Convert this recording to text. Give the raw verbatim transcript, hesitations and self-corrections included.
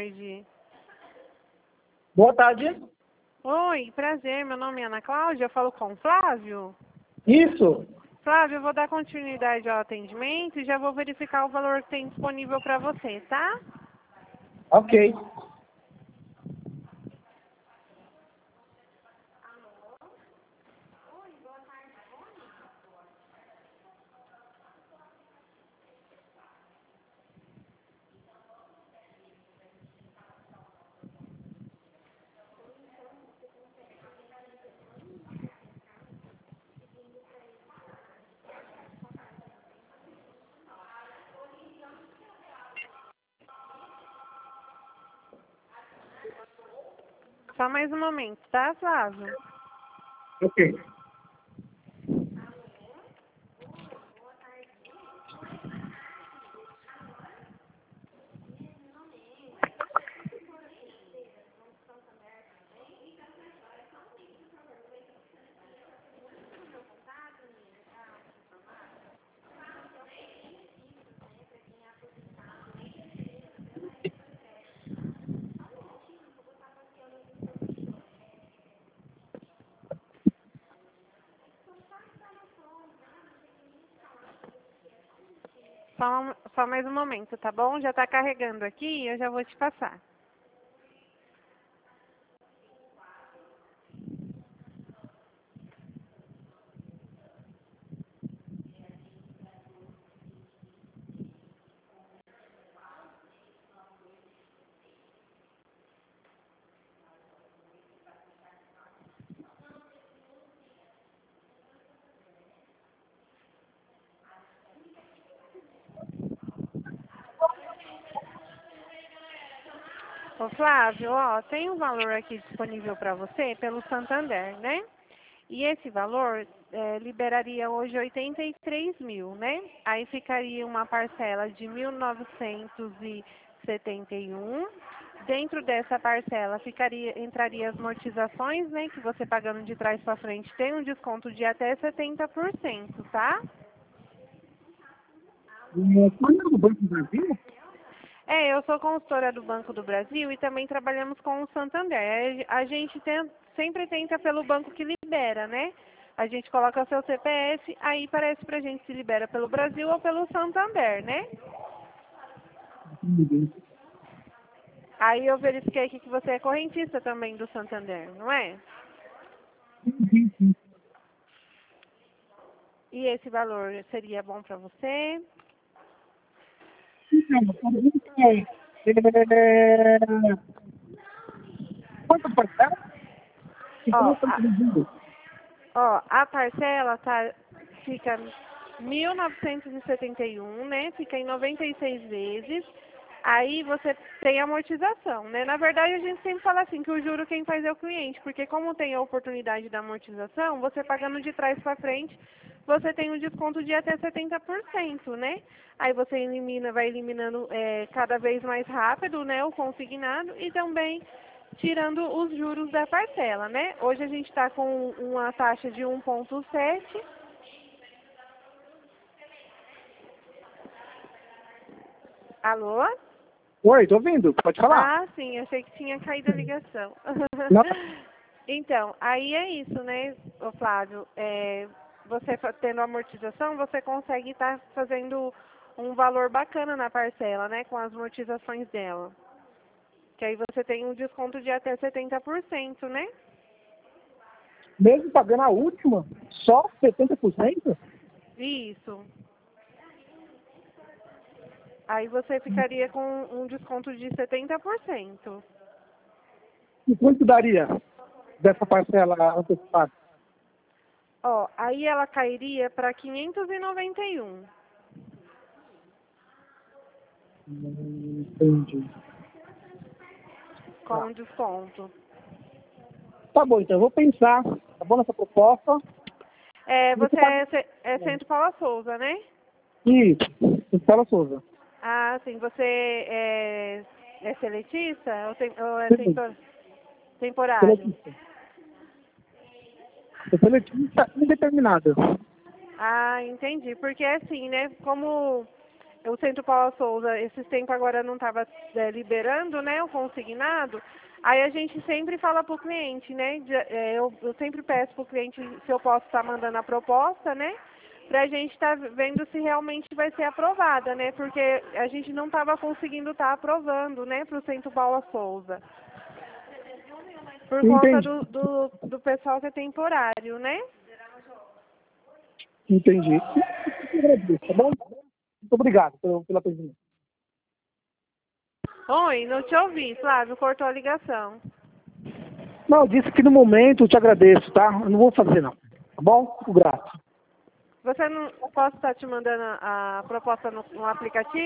tarde. Boa tarde. Oi, prazer, meu nome é Ana Cláudia, eu falo com o Flávio. Isso. Flávio, eu vou dar continuidade ao atendimento e já vou verificar o valor que tem disponível para você, tá? Ok. Só mais um momento, tá, Flávio? Ok. Só, só mais um momento, tá bom? Já tá carregando aqui e eu já vou te passar. Ô Flávio, ó, tem um valor aqui disponível para você pelo Santander, né? E esse valor é, liberaria hoje oitenta e três mil, né? Aí ficaria uma parcela de mil novecentos e setenta e um. Dentro dessa parcela ficaria, entraria as amortizações, né? Que você pagando de trás para frente tem um desconto de até setenta por cento, tá? Quando é do Banco do Brasil? É, eu sou consultora do Banco do Brasil e também trabalhamos com o Santander. A gente tem, sempre tenta pelo banco que libera, né? A gente coloca o seu C P F, aí parece pra gente se libera pelo Brasil ou pelo Santander, né? Aí eu verifiquei aqui que você é correntista também do Santander, não é? Sim, sim. E esse valor seria bom pra você? Então, a pergunta é, é, quanto parcela? E como Ó, estão a, pedindo? ó, a parcela tá, fica mil novecentos e setenta e um, né? Fica em noventa e seis vezes. Aí você tem amortização, né? Na verdade, a gente sempre fala assim, que o juro quem faz é o cliente, porque como tem a oportunidade da amortização, você pagando de trás para frente, você tem um desconto de até setenta por cento, né? Aí você elimina, vai eliminando é, cada vez mais rápido, né, o consignado e também tirando os juros da parcela, né? Hoje a gente está com uma taxa de um vírgula sete. Alô? Oi, tô ouvindo. Pode falar. Ah, sim, achei que tinha caído a ligação. Não. Então, aí é isso, né, ô Flávio? É, você fa- tendo amortização, você consegue estar fazendo um valor bacana na parcela, né, com as amortizações dela. Que aí você tem um desconto de até setenta por cento, né? Mesmo pagando a última, só setenta por cento? Isso. Aí você ficaria com um desconto de setenta por cento. E quanto daria dessa parcela antecipada? Ó, aí ela cairia para quinhentos e noventa e um. Hum, Entendi. Tá. Com desconto. Tá bom, então eu vou pensar, tá bom, nessa proposta. É, Você você pode... é, ce- é Centro Paula Souza, né? Isso, Fala Souza. Ah, sim. Você é, é seletista ou, tem, ou é Sim, tempor- temporário? seletista. Eu seletista indeterminado. Ah, entendi. Porque assim, né? Como o Centro Paula Souza, esses tempos agora não estava é, liberando, né, o consignado, aí a gente sempre fala para o cliente, né? De, é, eu, eu sempre peço para o cliente se eu posso estar mandando a proposta, né? Para a gente estar tá vendo se realmente vai ser aprovada, né? Porque a gente não estava conseguindo estar tá aprovando, né, para o Centro Paula Souza. Por conta do, do, do pessoal que é temporário, né? Entendi. Tá bom? Muito obrigado pela, pela pergunta. Oi, não te ouvi, Flávio, cortou a ligação. Não, eu disse que no momento eu te agradeço, tá? Eu não vou fazer, não. Tá bom? Fico grato. Você não posso estar te mandando a, a proposta no, no aplicativo?